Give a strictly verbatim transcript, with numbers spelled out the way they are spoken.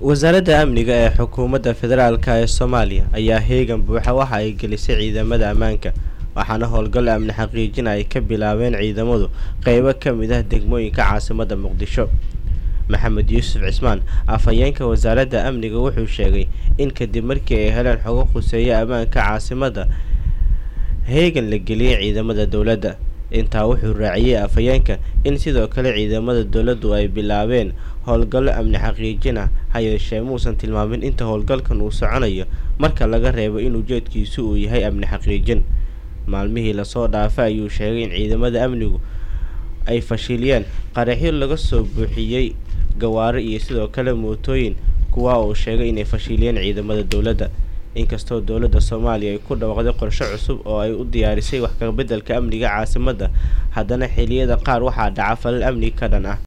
wasaaradda amniga ee xukuumadda federaalka ee Soomaaliya ayaa heegan buuxa waxa ay gelisay ciidamada ammaanka waxaana howlgal amni xaqiijin ay ka bilaabeen ciidamadu qaybo ka mid ah degmooyinka caasimadda Muqdisho. Maxamed Yuusuf Cismaan afhayeenka wasaaradda amniga wuxuu sheegay in kadib markii ay heleen xogo quseeya ammaanka caasimadda heegan la geliyay ciidamada dawladda. intaa wuxuu raaciyay afhayeenka in sidoo kale ciidamada dawladdu ay bilaabeen howlgallo amni xaqiijin ah hayeeshee muusan tilmaamin inta howlgalkan uu soconayo marka laga reebo in ujeedkiisu uu yahay amni xaqiijin. maalmihii la soo dhaafay ayuu sheegay in ciidamada amnigu ay fashiliyeen qaraxyo laga soo buuxiyay gawaari iyo sidoo kale mootooyin kuwa uu sheegay inay fashiliyeen ciidamada dawladda. inkastoo dawladda Soomaaliya ay ku dhawaaqday qorshe cusub oo ay u diyaarisay wax ka beddelka amniga caasimadda haddana xilliyada qaar waxaa dhaca falal amni ka dhan ah